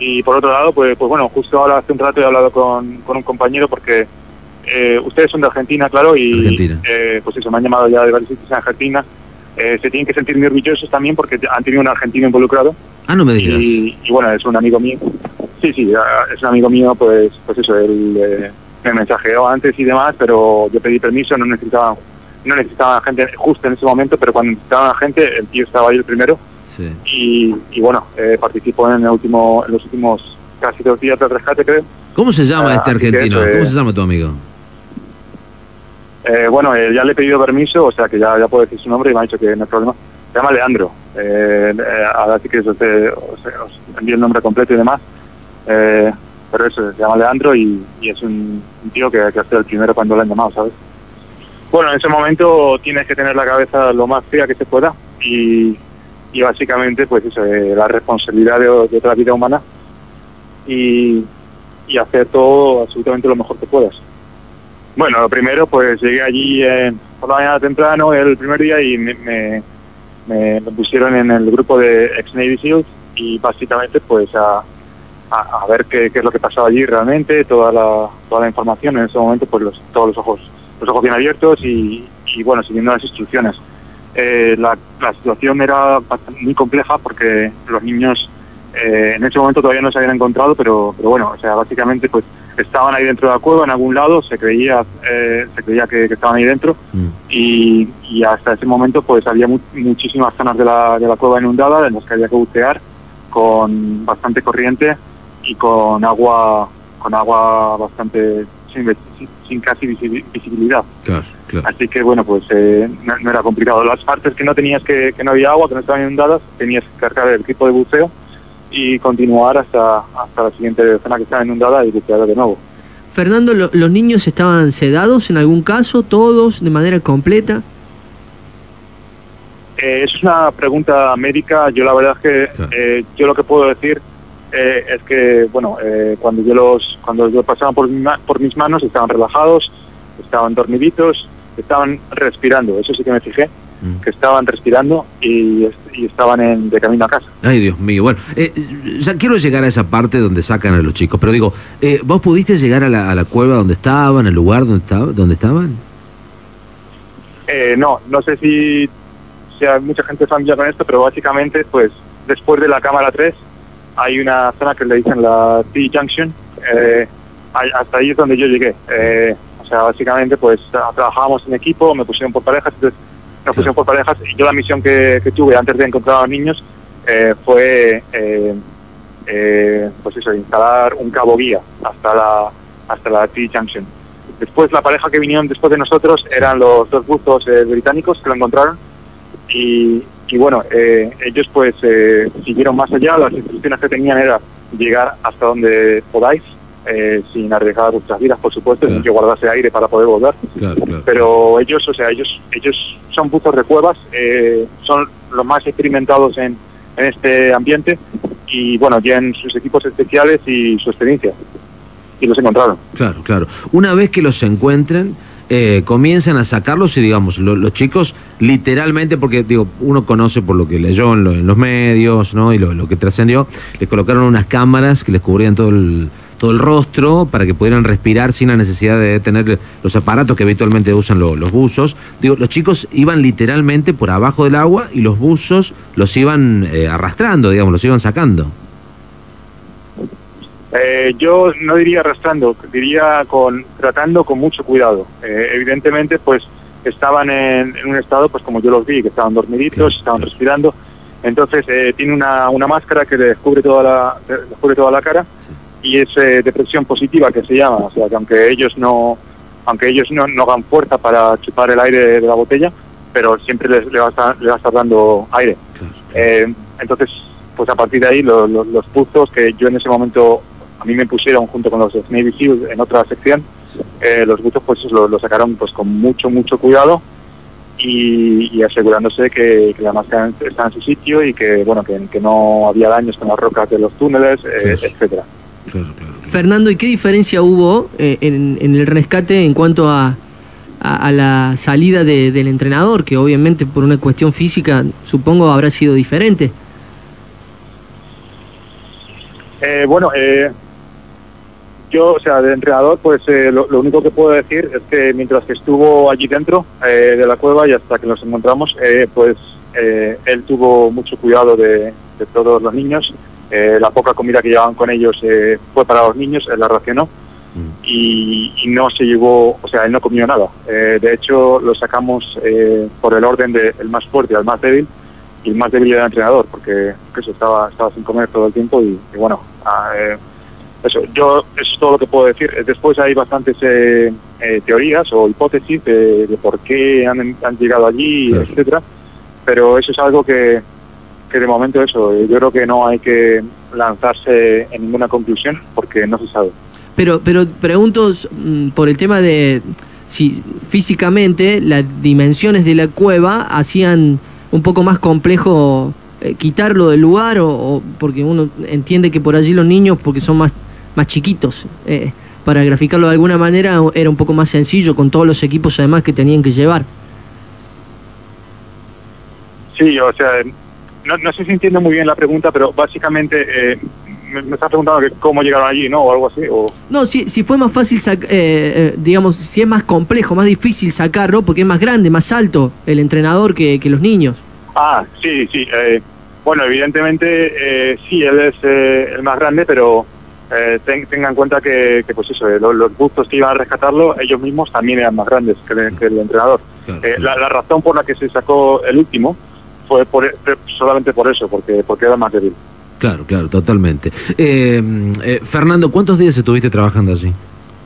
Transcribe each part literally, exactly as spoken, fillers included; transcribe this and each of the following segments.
Y por otro lado, pues, pues bueno, justo ahora hace un rato he hablado con, con un compañero porque eh, ustedes son de Argentina, claro, y Argentina. Eh, pues eso, me han llamado ya de varios sitios en Argentina. Eh, se tienen que sentir muy orgullosos también porque han tenido un argentino involucrado. Ah, no me digas. Y, y bueno, es un amigo mío. Sí, sí, es un amigo mío, pues pues eso, él eh, me mensajeó antes y demás, pero yo pedí permiso, no necesitaban, no necesitaban gente justo en ese momento, pero cuando necesitaban gente, el tío estaba ahí el primero. Sí. Y, y bueno, eh, participó en el último, en los últimos casi dos días del rescate, creo. ¿Cómo se llama Ah, este así que argentino? eso, eh, ¿Cómo se llama tu amigo? Eh, bueno, eh, ya le he pedido permiso, o sea que ya, ya puedo decir su nombre y me ha dicho que no hay problema. Se llama Leandro. Eh, eh, ahora sí que os, te, os, os envío el nombre completo y demás. Eh, pero eso, se llama Leandro y, y es un, un tío que, que ha sido el primero cuando lo han llamado, ¿sabes? Bueno, en ese momento tienes que tener la cabeza lo más fría que se pueda y, y básicamente pues eso, eh, la responsabilidad de, de otra vida humana y, y hacer todo absolutamente lo mejor que puedas. Bueno, lo primero, pues llegué allí eh, por la mañana temprano el primer día y me, me, me, me pusieron en el grupo de ex-Navy SEALs y básicamente pues a, a, a ver qué, qué es lo que pasaba allí realmente, toda la, toda la información. En ese momento pues los, todos los ojos los ojos bien abiertos y, y bueno, siguiendo las instrucciones. Eh, la, la situación era muy compleja porque los niños eh, en ese momento todavía no se habían encontrado, pero, pero bueno, o sea, básicamente pues estaban ahí dentro de la cueva en algún lado, se creía eh, se creía que, que estaban ahí dentro mm. y, y hasta ese momento pues había mu muchísimas zonas de la, de la cueva inundadas en las que había que bucear con bastante corriente y con agua con agua bastante sin, sin, sin casi visibilidad. Claro, claro. Así que bueno, pues eh, no, no era complicado. Las partes que no tenías que, que no había agua, que no estaban inundadas, tenías que cargar el equipo de buceo y continuar hasta hasta la siguiente zona que estaba inundada y bucear de nuevo. Fernando, ¿lo, ¿los niños estaban sedados en algún caso? ¿Todos? ¿De manera completa? Eh, es una pregunta médica. Yo la verdad es que claro. eh, yo lo que puedo decir eh, es que bueno, eh, cuando yo los cuando yo pasaban por, mi, por mis manos estaban relajados, estaban dormiditos, estaban respirando. Eso sí que me fijé. Que estaban respirando y, y estaban en, de camino a casa. Ay, Dios mío. Bueno, eh, ya quiero llegar a esa parte donde sacan a los chicos, pero digo, eh, ¿vos pudiste llegar a la, a la cueva donde estaban, al lugar donde, estaba, donde estaban? Eh, no, no sé si, si hay mucha gente familiar con esto, pero básicamente, pues, después de la cámara tres, hay una zona que le dicen la T-Junction. Eh, hasta ahí es donde yo llegué. Eh, o sea, básicamente, pues, trabajábamos en equipo, me pusieron por parejas, entonces nos pusimos por parejas y yo la misión que, que tuve antes de encontrar a los niños eh, fue eh, eh, pues eso, instalar un cabo guía hasta la hasta la T-Junction. Después la pareja que vinieron después de nosotros eran los dos buzos eh, británicos que lo encontraron y, y bueno, eh, ellos pues eh, siguieron más allá. Las instrucciones que tenían era llegar hasta donde podáis, Eh, sin arriesgar vuestras vidas, por supuesto, claro. Sin que guardase aire para poder volver. Claro, claro. Pero ellos, o sea, ellos ellos son buzos de cuevas, eh, son los más experimentados en, en este ambiente y, bueno, tienen sus equipos especiales y su experiencia. Y los encontraron. Claro, claro. Una vez que los encuentran, eh, comienzan a sacarlos y, digamos, lo, los chicos literalmente, porque, digo, uno conoce por lo que leyó en, lo, en los medios, ¿no? Y lo, lo que trascendió, les colocaron unas cámaras que les cubrían todo el... todo el rostro para que pudieran respirar sin la necesidad de tener los aparatos que habitualmente usan lo, los buzos. Digo, los chicos iban literalmente por abajo del agua y los buzos los iban eh, arrastrando, digamos, los iban sacando. Eh, yo no diría arrastrando, diría con tratando con mucho cuidado. Eh, evidentemente, pues estaban en, en un estado, pues como yo los vi, que estaban dormiditos, claro, estaban claro. respirando. Entonces eh, tiene una, una máscara que les cubre toda la, les cubre toda la cara. Sí. Y es eh, depresión positiva que se llama, o sea que aunque ellos no aunque ellos no, no hagan fuerza para chupar el aire de la botella, pero siempre les, les, va, a estar, les va a estar dando aire. Claro, claro. Eh, entonces, pues a partir de ahí los, los, los buzos que yo en ese momento a mí me pusieron junto con los Navy SEALs en otra sección, eh, los buzos pues los lo sacaron pues con mucho mucho cuidado y, y asegurándose que, que la máscara está en su sitio y que bueno que, que no había daños con las rocas de los túneles, eh, sí. etcétera. Claro, claro, claro. Fernando, ¿y qué diferencia hubo eh, en, en el rescate en cuanto a, a, a la salida de, del entrenador? Que obviamente por una cuestión física supongo habrá sido diferente. Eh, bueno, eh, yo, o sea, de entrenador, pues eh, lo, lo único que puedo decir es que mientras que estuvo allí dentro eh, de la cueva y hasta que nos encontramos, eh, pues eh, él tuvo mucho cuidado de, de todos los niños. Eh, la poca comida que llevaban con ellos eh, fue para los niños, él la racionó y, y no se llevó, o sea, él no comió nada. Eh, de hecho, lo sacamos eh, por el orden del más fuerte al más débil, y el más débil era el entrenador, porque eso estaba, estaba sin comer todo el tiempo y, y bueno, eh, eso, yo, eso es todo lo que puedo decir. Después hay bastantes eh, eh, teorías o hipótesis de, de por qué han, han llegado allí, claro, etcétera, pero eso es algo que, que de momento eso, yo creo que no hay que lanzarse en ninguna conclusión porque no se sabe. Pero, pero pregunto mm, por el tema de si físicamente las dimensiones de la cueva hacían un poco más complejo eh, quitarlo del lugar, o, o porque uno entiende que por allí los niños, porque son más, más chiquitos, eh, para graficarlo de alguna manera era un poco más sencillo con todos los equipos además que tenían que llevar. Sí, o sea, no, no sé si entiendo muy bien la pregunta, pero básicamente eh, me, me estás preguntando que cómo llegaron allí, ¿no? O algo así. O... No, si, si fue más fácil, sac eh, eh, digamos, si es más complejo, más difícil sacarlo, porque es más grande, más alto el entrenador que, que los niños. Ah, sí, sí. Eh, bueno, evidentemente eh, sí, él es eh, el más grande, pero eh, ten, tenga en cuenta que, que pues eso, eh, los, los bustos que iban a rescatarlo, ellos mismos también eran más grandes que el, que el entrenador. Claro, eh, la, la razón por la que se sacó el último fue por, solamente por eso, porque, porque era más débil. Claro, claro, totalmente. Eh, eh, Fernando, ¿cuántos días estuviste trabajando allí?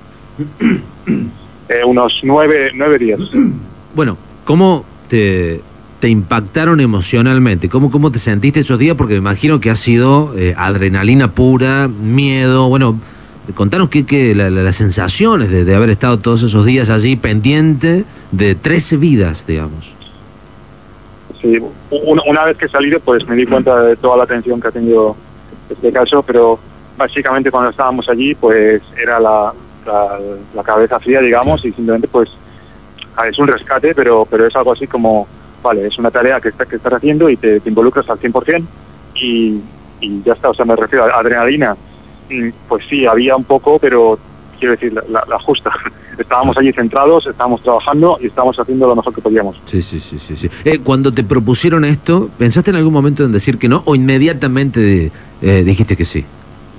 Eh, unos nueve, nueve días. Bueno, ¿cómo te, te impactaron emocionalmente? ¿Cómo, ¿Cómo te sentiste esos días? Porque me imagino que ha sido eh, adrenalina pura, miedo. Bueno, contanos qué, qué la, la, las sensaciones de, de haber estado todos esos días allí pendiente de trece vidas, digamos. Sí, una, una vez que he salido, pues me di cuenta de toda la atención que ha tenido este caso, pero básicamente cuando estábamos allí, pues era la, la, la cabeza fría, digamos, y simplemente pues es un rescate, pero pero es algo así como, vale, es una tarea que, está, que estás haciendo y te, te involucras al cien por cien y, y ya está. O sea, me refiero a adrenalina, pues sí, había un poco, pero quiero decir, la, la, la justa. Estábamos allí centrados, estábamos trabajando y estábamos haciendo lo mejor que podíamos. Sí, sí, sí, sí. sí. Eh, cuando te propusieron esto, ¿pensaste en algún momento en decir que no o inmediatamente eh, dijiste que sí?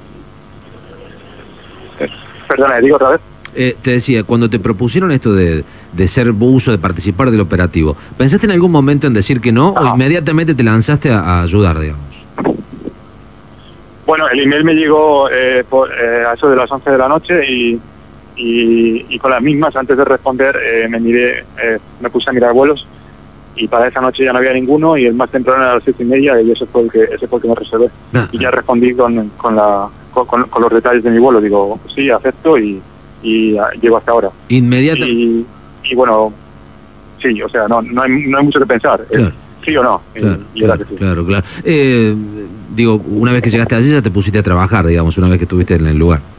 Eh, perdona, digo otra vez. Eh, te decía, cuando te propusieron esto de, de ser buzo, de participar del operativo, ¿pensaste en algún momento en decir que no, no. o inmediatamente te lanzaste a, a ayudar, digamos? Bueno, el email me llegó eh, por, eh, a eso de las once de la noche y, y, y con las mismas, antes de responder, eh, me miré, eh, me puse a mirar vuelos y para esa noche ya no había ninguno y el más temprano era a las siete y media y ese fue el que, ese fue el que me reservé. Ah, y ya respondí con, con, la, con, con los detalles de mi vuelo. Digo, sí, acepto y, y uh, llego hasta ahora. Inmediatamente. Y, y bueno, sí, o sea, no, no, hay, no hay mucho que pensar. Claro. Eh, sí o no. Claro, y, y claro, que sí. claro, claro. Eh, digo, una vez que llegaste allí ya te pusiste a trabajar, digamos, una vez que estuviste en el lugar.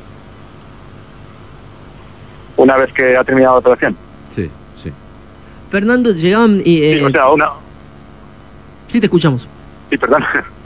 Una vez que ha terminado la operación. Sí, sí. Fernando, llegaban y... Eh, sí, o sea, una... Sí, te escuchamos. Sí, perdón.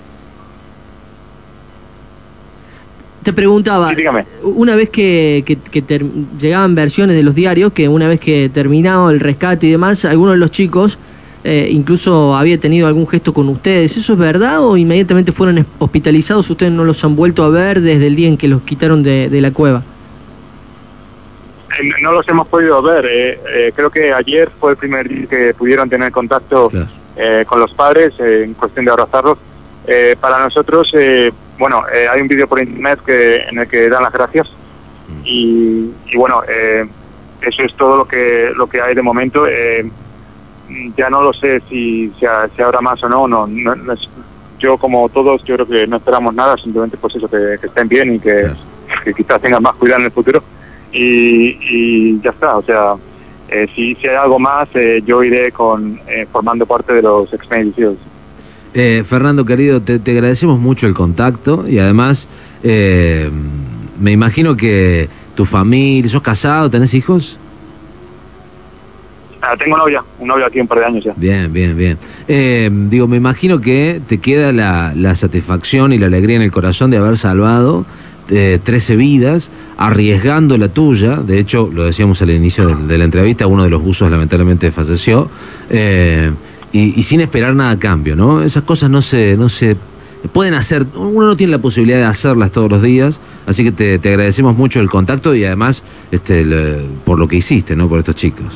Te preguntaba, sí, dígame. Una vez que, que, que ter, llegaban versiones de los diarios, que una vez que terminado el rescate y demás, algunos de los chicos eh, incluso había tenido algún gesto con ustedes. ¿Eso es verdad o inmediatamente fueron hospitalizados? ¿Ustedes no los han vuelto a ver desde el día en que los quitaron de, de la cueva? Eh, no los hemos podido ver. Eh, eh, creo que ayer fue el primer día que pudieron tener contacto claro. eh, con los padres eh, en cuestión de abrazarlos. Eh, para nosotros... Eh, Bueno, eh, hay un vídeo por internet que en el que dan las gracias y, y bueno, eh, eso es todo lo que lo que hay de momento. Eh, ya no lo sé si, si, si habrá más o no. No, no, no es, yo como todos, yo creo que no esperamos nada, simplemente pues eso, que, que estén bien y que, claro. que quizás tengan más cuidado en el futuro y, y ya está. O sea, eh, si, si hay algo más, eh, yo iré con eh, formando parte de los expediciones. Eh, Fernando, querido, te, te agradecemos mucho el contacto y además eh, me imagino que tu familia, ¿sos casado, tenés hijos? Ah, tengo novia, un novio aquí un par de años ya. Bien, bien, bien. Eh, digo, me imagino que te queda la, la satisfacción y la alegría en el corazón de haber salvado eh, trece vidas, arriesgando la tuya. De hecho, lo decíamos al inicio de, de la entrevista, uno de los buzos lamentablemente falleció, eh, y, y sin esperar nada a cambio, ¿no? Esas cosas no se, no se pueden hacer, uno no tiene la posibilidad de hacerlas todos los días, así que te, te agradecemos mucho el contacto y además este, le, por lo que hiciste, ¿no? Por estos chicos.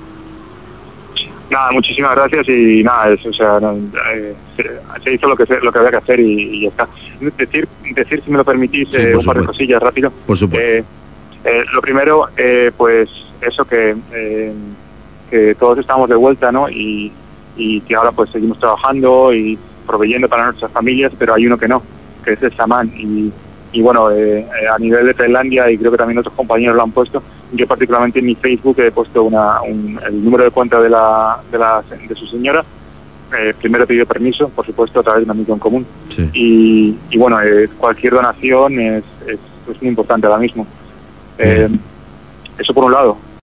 Nada, muchísimas gracias y nada, es, o sea, no, eh, se, se hizo lo que se, lo que había que hacer y, y ya está. Decir, decir si me lo permitís, Sí, eh, un supuesto. par de cosillas rápido. Por supuesto. Eh, eh, lo primero, eh, pues eso que, eh, que todos estamos de vuelta, ¿no? Y, y que ahora pues seguimos trabajando y proveyendo para nuestras familias, pero hay uno que no, que es el Saman. Y, y bueno, eh, a nivel de Tailandia, y creo que también otros compañeros lo han puesto, yo particularmente en mi Facebook he puesto una, un, el número de cuenta de la de, la, de su señora. Eh, primero he pedido permiso, por supuesto, a través de un amigo en común. Sí. Y, y bueno, eh, cualquier donación es, es, es muy importante ahora mismo. Eh, eso por un lado.